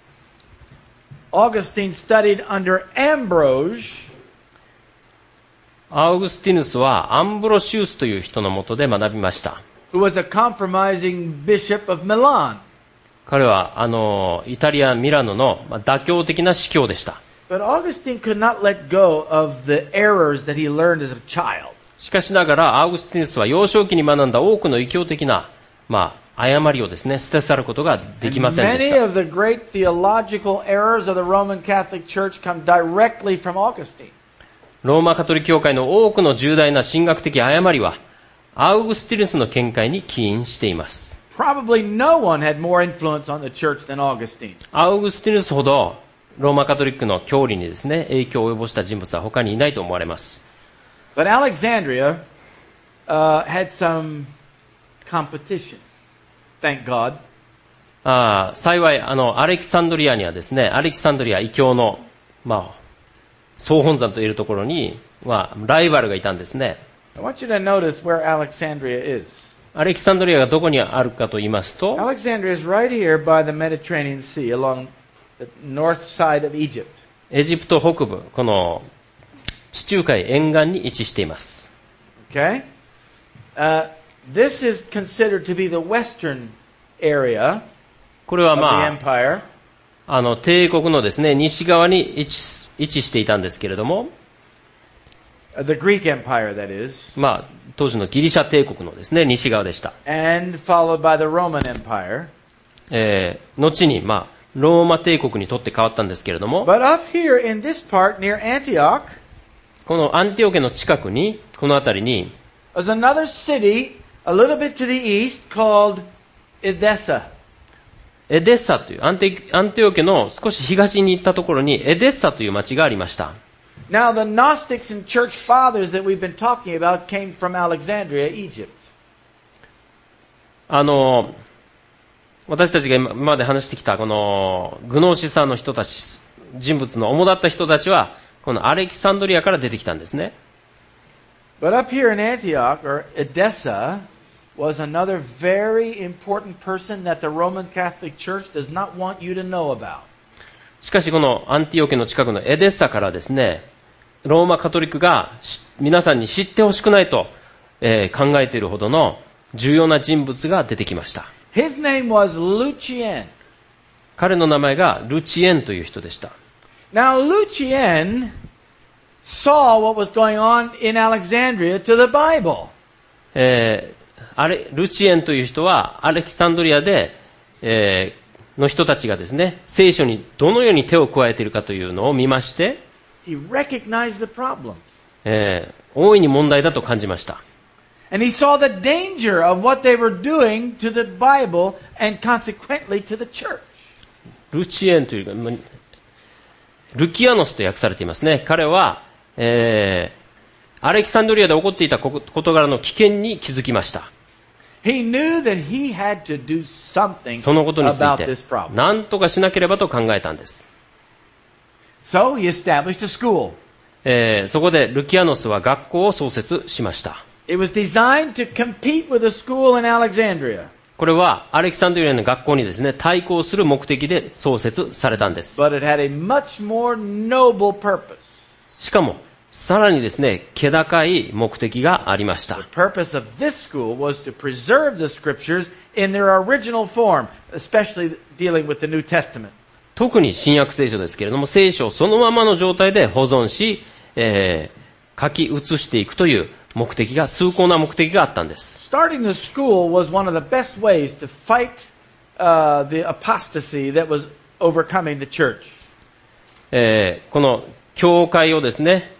Augustine studied under Ambrose, アウグスティヌスはアンブロシウスという人の下で学びました。 who was a compromising bishop of Milan. 彼はあのイタリア・ミラノのまあ妥協的な司教でした。 But Augustine could not let go of the errors that he learned as a child. しかしながらアウグスティヌスは幼少期に学んだ多くの異教的な、まあ、誤りをですね、捨て去ることができま And せんでし many た。 of the great theological errors of the Roman Catholic Church come directly from Augustine. ローマカトリック教会の多くの重大な神学的誤りはアウグスティヌスの見解に起因しています。 Probably no one had more influence on the church than Augustine. アウグスティヌスほどローマカトリックの教理にですね、影響を及ぼした人物は他にいないと思われます。 But Alexandria uh, had some competition. Thank God. ああ、幸い、あの、アレキサンドリアにはですね、アレキサンドリア異教の、まあ、総本山というところに、まあ、ライバルがいたんですね。 I want you to notice where Alexandria is. アレキサンドリアがどこにあるかと言いますと、 Alexandria is right here by the Mediterranean Sea along the north side of Egypt. エジプト北部、この地中海沿岸に位置しています。 Okay? Uh, this is considered to be the western area これは of the まあ、 empire. あの、帝国のですね、西側に位置、位置していたんですけれども、 Uh, the Greek empire, that is. まあ、当時のギリシャ帝国のですね、西側でした。 And followed by the Roman empire. えー、後に、まあ、ローマ帝国にとって変わったんですけれども、 But up here in this part near Antioch このアンティオケの近くに、この辺りに、 is another city a little bit to the east called Edessa. エデッサという、アンティ、アンティオケの少し東に行ったところに、エデッサという町がありました。 Now, the Gnostics and church fathers that we've been talking about came from Alexandria, Egypt. あの、私たちが今まで話してきた、この、グノーシス派の人たち、人物の主だった人たちは、このアレキサンドリアから出てきたんですね。 But up here in Antioch, or Edessa, was another very important person that the Roman Catholic Church does not want you to know about. しかしこのアンティオケの近くのエデッサからですね、ローマカトリックが皆さんに知ってほしくないと、えー、考えているほどの重要な人物が出てきました。 His name was Lucien. 彼の名前がルチエンという人でした。 Now, Lucien saw what was going on in Alexandria to the Bible. えー、あれ、ルチエンという人はアレキサンドリアで、えー、の人たちがですね、聖書にどのように手を加えているかというのを見まして、 He recognized the problem. えー、大いに問題だと感じました。 And he saw the danger of what they were doing to the Bible and consequently to the church. ルチエンというか、ルキアノスと訳されていますね。彼は、えー、 アレキサンドリアで起こっていた事柄の危険に気づきました。 He knew that he had to do something そのことについ about て this problem. 何とかしなければと考えたんです。 So he established a school. えー、そこでルキアノスは学校を創設しました。 It was designed to compete with a school in Alexandria. これはアレキサンドリアの学校にですね、対抗する目的で創設されたんです。 But it had a much more noble purpose. しかもさらにですね、気高い目的がありました。 The purpose of this school was to preserve the scriptures in their original form, especially dealing with the New Testament. 特に新約聖書ですけれども、聖書をそのままの状態で保存し、えー、書き写していくという目的が、崇高な目的があったんです。 Starting the school was one of the best ways to fight uh, the apostasy that was overcoming the church. えー、この教会をですね、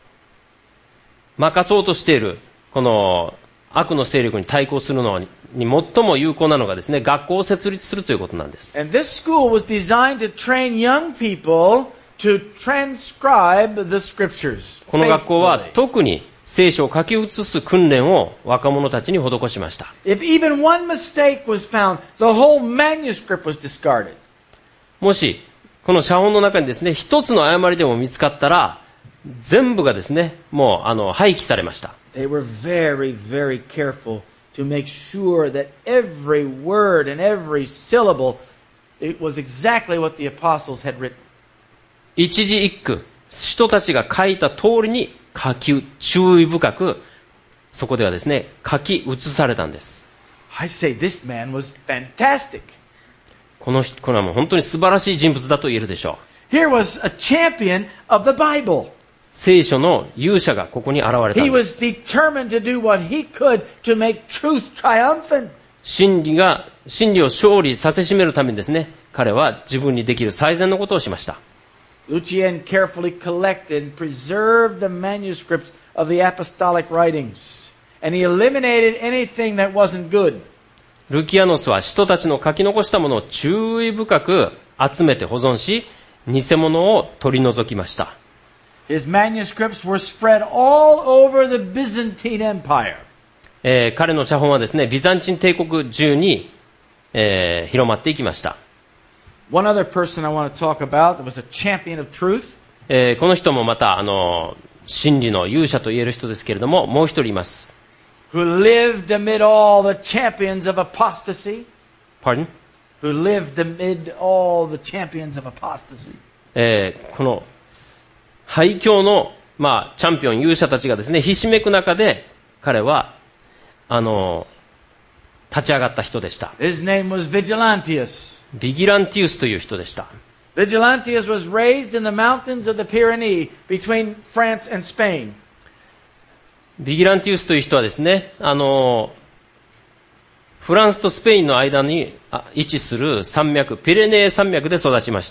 任そうとしているこの悪の勢力に対抗するのに最も有効なのがですね、学校を設立するということなんです。 And this school was designed to train young people to transcribe the scriptures. この学校は特に聖書を書き写す訓練を若者たちに施しました。 If even one mistake was found, the whole manuscript was discarded. もしこの写本の中にですね、一つの誤りでも見つかったら全部がですね、もうあの廃棄されました。 They were very, very careful to make sure that every word and every syllable, it was exactly what the apostles had written. 一字一句、人たちが書いた通りに書き、注意深く、そこではですね、書き写されたんです。 I say this man was fantastic. この人、これはもう本当に素晴らしい人物だと言えるでしょう。 Here was a champion of the Bible. 聖書の勇者がここに現れたん He です。 was determined to do what he could to make truth triumphant. 真理が、真理を勝利させしめるためにですね、彼は自分にできる最善のことをしました。 Lucian carefully collected and preserved the manuscripts of the apostolic writings, and he eliminated anything that wasn't good. ルキアノスは人たちの書き残したものを注意深く集めて保存し、偽物を取り除きました。 His manuscripts were spread all over the Byzantine Empire. えー、彼の写本はですね、ビザンチン帝国中に、えー、広まっていきました。 One other person I want to talk about that was a champion of truth. えー、この人もまたあの真理の勇者と言える人ですけれども、もう一人います。 Who lived amid all the champions of apostasy. Pardon? Who lived amid all the champions of apostasy. えー、この廃教の、まあ、チャンピオン勇者たちがですね、ひしめく中で彼はあの立ち上がった人でした。 His name was Vigilantius. ビギランティウスという人でした。 Vigilantius was raised in the mountains of the Pyrenees between France and Spain. ビギランティウスという人はですね、あのフランスとスペインの間に位置する山脈、ピレネー山脈で育ちました。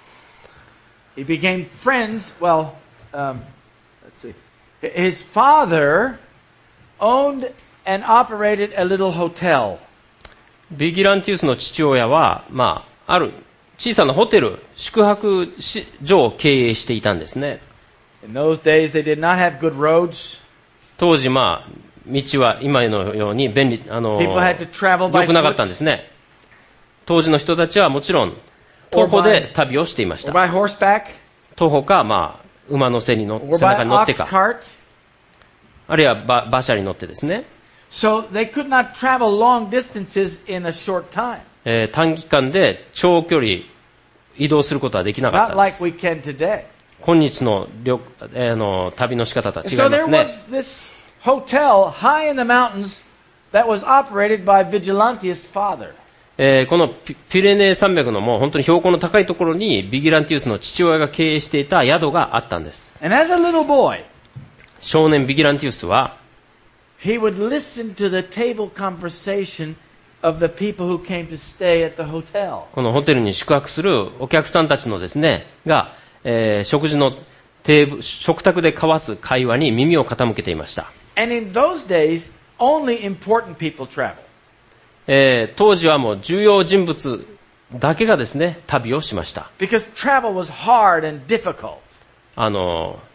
He became friends, well, um, let's see. His father owned and operated a little hotel. ビギランティウスの父親は、まあ、ある小さなホテル、宿泊所を経営していたんですね。 In those days, they did not have good roads. 当時、まあ、道は今のように便利、あの、 People had to travel 良 by くなかったんですね。当時の人たちはもちろん、徒歩で旅をしていまし or た。 by horseback, 徒歩か、まあ、馬の背に乗っ or 背 by 中に乗って ox か、 cart. あるいは馬馬車に乗ってですね、 So they could not travel long distances in a short time. えー短期間で長距離移動することはできなかっ Not たんで like す。 we can today. 今日の旅、えーの旅の仕方とは And 違い so ま there すね。 was this hotel high in the mountains that was operated by Vigilantius' father. えーこのピピレネー山脈のもう本当に標高の高いところにビギランティウスの父親が経営していた宿があったんです。 And as a little boy, 少年ビギランティウスは he would listen to the table conversation of the people who came to stay at the hotel. このホテルに宿泊するお客さんたちのですね、が、えー食事のテーブル、食卓で交わす会話に耳を傾けていました。 And in those days, only important people traveled. えー当時はもう重要人物だけがですね、旅をしました。 Because travel was hard and difficult. あの、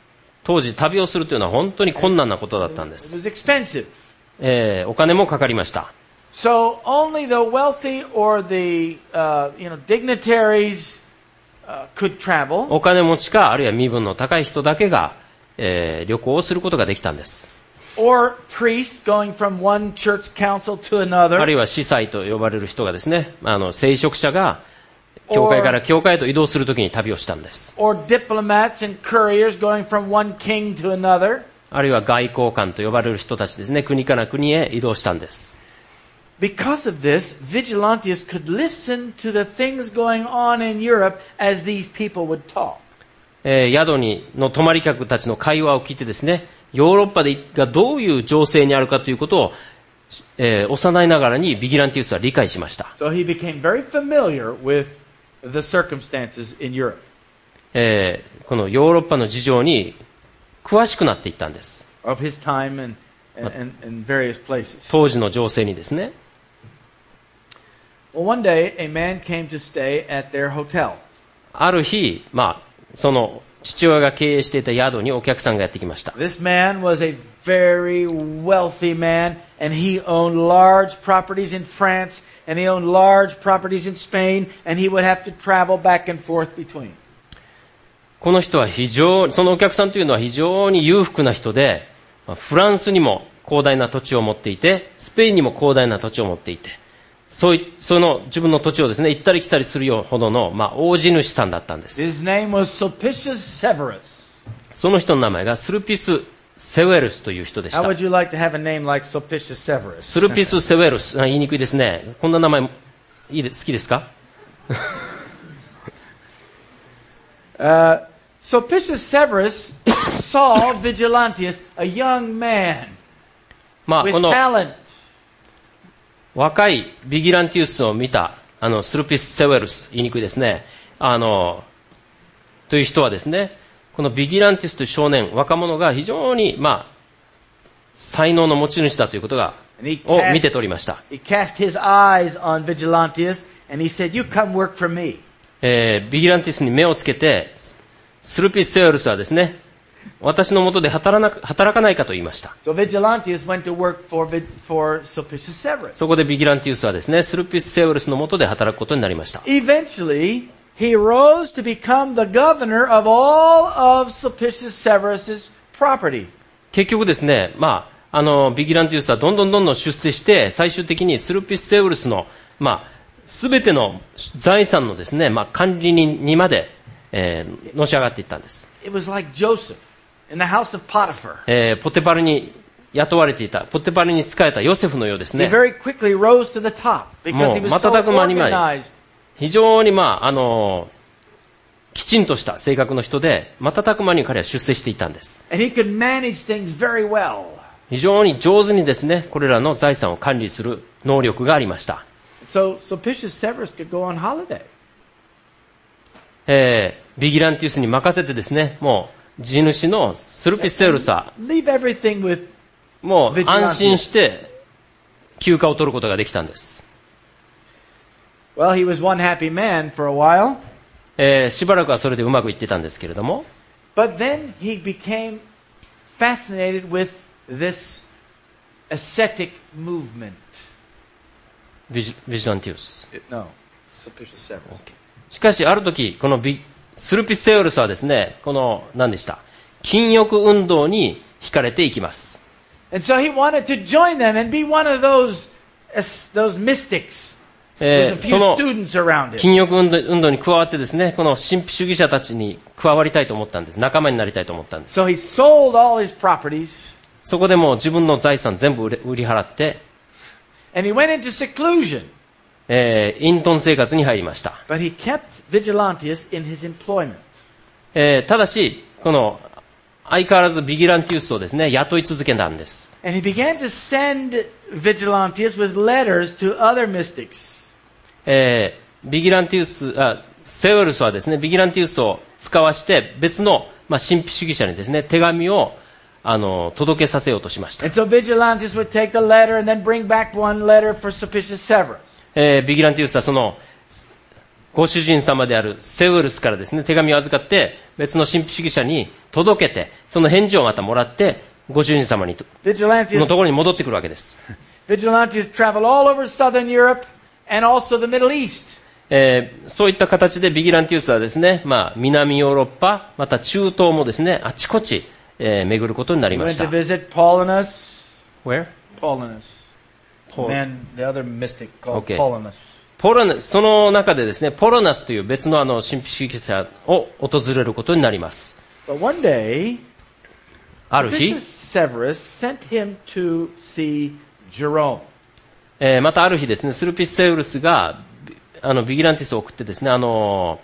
当時旅をするというのは本当に困難なことだったんで It す。 was expensive. えーお金もかかりました。 So only the wealthy or the uh, you know dignitaries uh, could travel, お金持ちか、あるいは身分の高い人だけが、えー旅行をすることができたんです。 or priests going from one church council to あ another, るいは司祭と呼ばれる人がですね、あの聖職者が教会から教会へと移動するときに旅をしたんです。 or diplomats and couriers going from one king to another. あるいは外交官と呼ばれる人たちですね、国から国へ移動したんです。 Because of this, vigilantes could listen to the things going on in Europe as these people would talk. えー宿にの泊まり客たちの会話を聞いてですね、ヨーロッパでがどういう情勢にあるかということを、えー幼いながらにビギランティウスは理解しました。 So he became very familiar with the circumstances in Europe. えーこのヨーロッパの事情に詳しくなっていったんです。 Of his time and, and, and various places. 当時の情勢にですね。 Well, one day, a man came to stay at their hotel. ある日、まあ、その父親が経営していた宿にお客さんがやってきました。 This man was a very wealthy man, and he owned large properties in France, and he owned large properties in Spain, and he would have to travel back and forth between. この人は非常に、そのお客さんというのは非常に裕福な人で、フランスにも広大な土地を持っていて、スペインにも広大な土地を持っていて、そういその自分の土地をですね、行ったり来たりするほどの、まあ、大地主さんだったんです。 His name was Sulpicius Severus. その人の名前がスルピス・セウェルスという人でし How た。 would you like to have a name like Sulpicius Severus? スルピス・セウェルス、あ言いにくいですね。こんな名前いいで好きですか？ Uh, Sulpicius Severus saw Vigilantius, a young man まあ、 with この talent. 若いビギランティウスを見た、あの、スルピス・セウェルス、言いにくいですね。あの、という人はですね、このビギランティスという少年、若者が非常に、まあ、才能の持ち主だということが、 And he を見て cast, 取りました。 he cast his eyes on Vigilantius, and he said, "You come work for me." えービギランティスに目をつけて、スルピス・セウェルスはですね、私の下で働な働かないかと言いました。 So Vigilantius went to work for, Vid- for Sulpicius Severus. そこでビギランティウスはですね、スルピス・セウェルスの下で働くことになりました。 Eventually, he rose to become the governor of all of Sulpicius Severus's property. 結局ですね、まあ、あの、ビギランティウスはどんどんどんどん出世して、最終的にスルピス・セウェルスの、まあ、すべての財産のですね、まあ、管理人にまで、えーのし上がっていったんです。 It was like Joseph in the house of Potiphar. えーポテパルに雇われていた、ポテパルに仕えたヨセフのようです He ね。 very quickly rose to the top because he was so もう瞬く間に前に。 organized. 非常に、まあ、あの、きちんとした性格の人で、瞬く間に彼は出世していたんです。 And he could manage things very well. 非常に上手にですね、これらの財産を管理する能力がありました。 So Sulpicius Severus could go on holiday. えービギランティウスに任せてですね、もう地主のスルピス・セウルスは、 Leave everything with もう安心して休暇を取ることができたんです。 Well, he was one happy man for a while, えーしばらくはそれでうまくいってたんですけれども、 but then he became fascinated with this ascetic movement. ビジビジランティウス。 No, Sulpicius Severus. しかしある時、このビスルピス・セウルスはですね、この何でした、禁欲運動に惹かれていきます。 And so he wanted to join them and be one of those, those mystics. え There's a ー few その students around him. 禁欲運動運動に加わってですね、この神秘主義者たちに加わりたいと思ったんです。仲間になりたいと思ったんです。 So he sold all his properties そこでもう自分の財産全部売れ売り払って、 and he went into seclusion. えー隠遁生活に入りました。 But he kept Vigilantius in his employment. えーただし、この相変わらずビギランティウスをですね、雇い続けたんです。 And he began to send Vigilantius with letters to other mystics. えービギランティウス、あ、セウェルスはですね、ビギランティウスを使わして別の、まあ、神秘主義者にですね、手紙をあの届けさせようとしました。 And so Vigilantius would take the letter and then bring back one letter for Sulpicius Severus. えービギランティウスはそのご主人様であるセウルスからですね、手紙を預かって、別の神秘主義者に届けて、その返事をまたもらって、ご主人様にのところに戻ってくるわけです。 Vigilantes travel all over southern Europe and also the Middle East. えー、そういった形でビギランティウスはですね、まあ、南ヨーロッパ、また中東もですね、あちこち、えー、巡ることになりました。 He went to visit Paulinus. Where? Paulinus. Paul. Man, the other mystic called Okay. Paulinus. ポロナス、その中でですね、ポロナスという別のあの神秘主義者を訪れることになります。 But one day, ある日、 Severus sent him to see Jerome. えー、またある日ですね、スルピス・セウルスがあのビギランティスを送ってですね、あの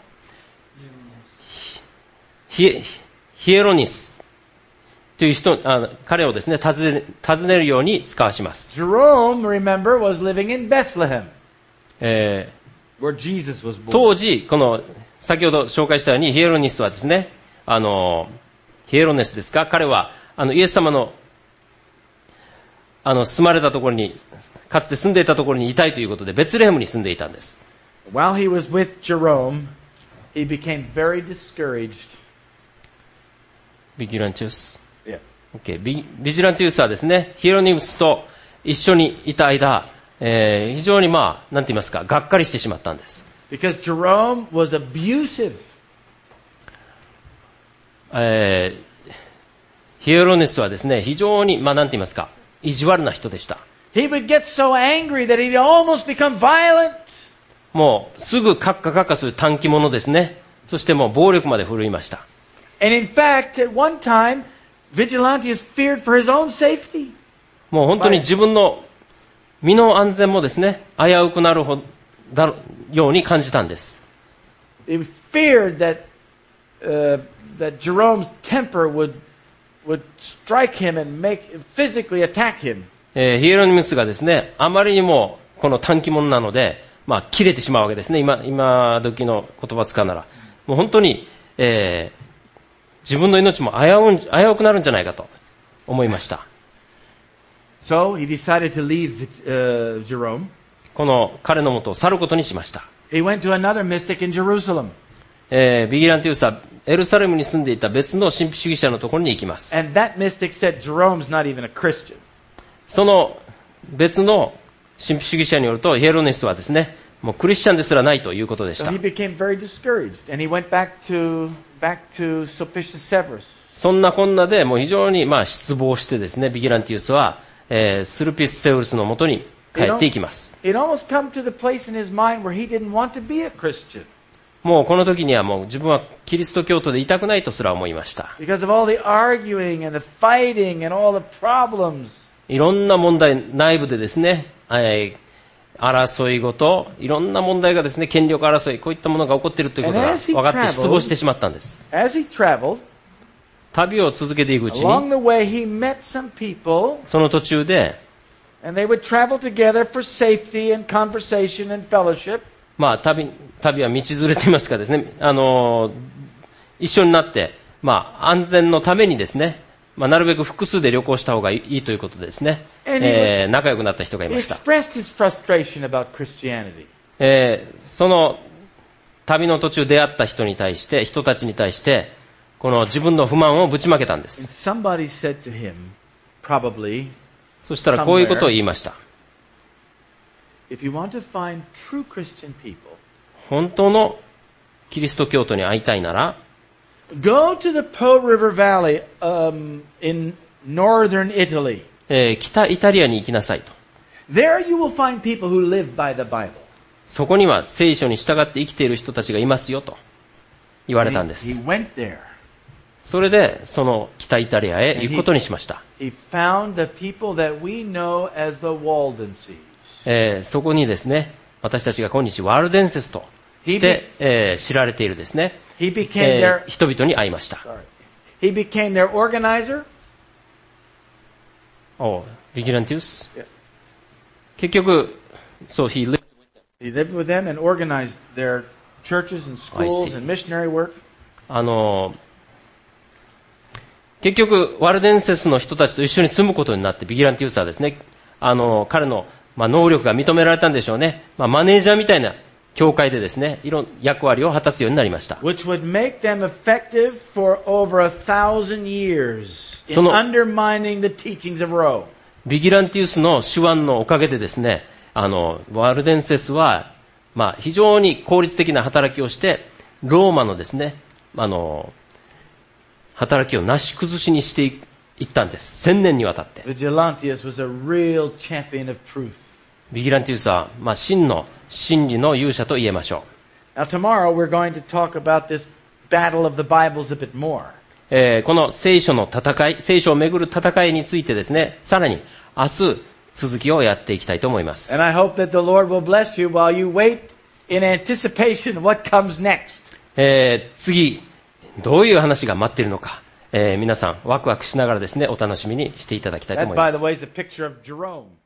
ヒエ、ヒエロニスという人、あの彼をですね、訪ね、訪ねるように使わします。 Jerome, remember, was living in Bethlehem, えー where Jesus was born. 当時、この、先ほど紹介したように、ヒエロニスはですね、あの、ヒエロネスですか、彼は、あの、イエス様の、あの、住まれたところに、かつて住んでいたところにいたいということで、ベツレヘムに住んでいたんです。 While he was with Jerome, he became very discouraged. ビギランティウス。 Yeah. Okay. ビ, ビジランティウスはですね、ヒエロニムスと一緒にいた間、えー、非常にまあ、なんて言いますか、がっかりしてしまったんです。 Because Jerome was abusive. えー、ヒエロネスはですね、非常に、まあなんて言いますか、意地悪な人でした。 He would get so angry that he'd almost become violent. もう、すぐカッカカッカする短気者ですね。そしてもう暴力まで振るいました。 And in fact, at one time, Vigilantes feared for his own safety. もう本当に自分の身の安全もですね、危うくなるほどように感じたんです。 He feared that, uh, that Jerome's temper would, would strike him and make, physically attack him. えー、ヒエロニムスがですね、あまりにもこの短気者なので、まあ、切れてしまうわけですね。今、今時の言葉使うなら。もう本当に、えー、自分の命も危う、危うくなるんじゃないかと思いました。 So he decided to leave uh, Jerome. この彼の元を去ることにしました。 He went to another mystic in Jerusalem. えー、ビギランティウスはエルサレムに住んでいた別の神秘主義者のところに行きます。 And that mystic said Jerome's not even a Christian. その別の神秘主義者によると、ヒエロネスはですね、もうクリスチャンですらないということでし So た。 he became very discouraged, and he went back to back to Sulpicius Severus. そんなこんなでもう非常にまあ失望してですね、ビギランティウスは、えー、スルピス・セウルスのもとに帰っていきます。 It almost come to the place in his mind where he didn't want to be a Christian. もうこの時にはもう自分はキリスト教徒でいたくないとすら思いました。 Because of all the arguing and the fighting and all the problems. いろんな問題、内部でですね、えー争いごと、いろんな問題がですね、権力争い、こういったものが起こっているということが分かって失望してしまったんです。 As he traveled, 旅を続けていくうち along に、 the way he met some people, その途中で、 and they would travel together for safety and conversation and fellowship. まあ旅、旅は道連れと言いますかですね、あの、一緒になって、まあ安全のためにですね、まあ、なるべく複数で旅行した方がいいということでですね、えー、仲良くなった人がい He ました。 expressed his frustration about Christianity. えー、その旅の途中出会った人に対して、人たちに対して、この自分の不満をぶちまけたんで And す。 somebody said to him, probably, そしたらこういうことを言いました。 if you want to find true Christian people, 本当のキリスト教徒に会いたいなら、 go to the Po River Valley um, in northern Italy. えー、北イタリアに行きなさいと。 There you will find people who live by the Bible. そこには聖書に従って生きている人たちがいますよと言われたんで He, す。 he went there. それでその北イタリアへ行くことにしました。 He found the people that we know as the Waldenses. えー、そこにですね、私たちが今日ワールデンセスとして、えー、知られているですね、 He became えー、 their 人々に会いました。 sorry. He became their organizer. おビギランティウス、 Yeah. 結局、そう、he lived He lived with them and organized their churches and schools see. and missionary work. あの、結局、ワルデンセスの人たちと一緒に住むことになって、ビギランティウスはですね、あの、彼の、まあ、能力が認められたんでしょうね。まあ、マネージャーみたいな教会でですね、いろんな役割を果たすようになりました。 which would make them effective for over a thousand years in その undermining the teachings of Rome. ビギランティウスの手腕のおかげでですね、あの、ワルデンセスは、まあ、非常に効率的な働きをして、ローマのですね、あの、働きをなし崩しにしていったんです。千年にわたって。 Vigilantius was a real champion of truth. ビギランティウスは、まあ、真の真理の勇者と言えましょう。 Now tomorrow we're going to talk about this battle of the Bibles a bit more. えー、この聖書の戦い、聖書をめぐる戦いについてですね、さらに明日続きをやっていきたいと思います。 And I hope that the Lord will bless you while you wait in anticipation of what comes next. えー、次、どういう話が待っているのか、えー、皆さんワクワクしながらですね、お楽しみにしていただきたいと That, 思いま by す。 the way, is a picture of Jerome.